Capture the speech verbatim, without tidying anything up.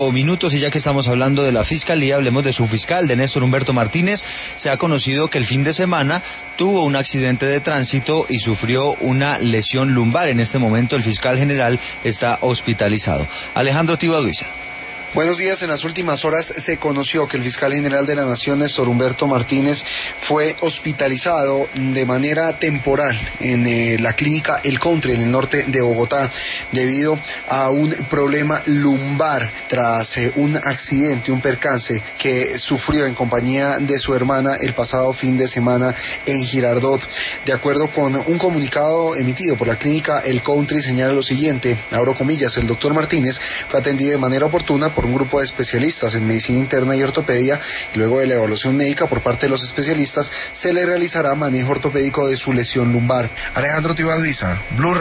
Minutos, y ya que estamos hablando de la Fiscalía, hablemos de su fiscal, de Néstor Humberto Martínez. Se ha conocido que el fin de semana tuvo un accidente de tránsito y sufrió una lesión lumbar. En este momento el fiscal general está hospitalizado. Alejandro Tibaduiza. Buenos días. En las últimas horas se conoció que el fiscal general de la Nación, Néstor Humberto Martínez, fue hospitalizado de manera temporal en eh, la clínica El Country, en el norte de Bogotá, debido a un problema lumbar tras eh, un accidente, un percance que sufrió en compañía de su hermana el pasado fin de semana en Girardot. De acuerdo con un comunicado emitido por la clínica El Country, señala lo siguiente, abro comillas: el doctor Martínez fue atendido de manera oportuna por un grupo de especialistas en medicina interna y ortopedia, y luego de la evaluación médica por parte de los especialistas se le realizará manejo ortopédico de su lesión lumbar. Alejandro Tibaduiza, Blue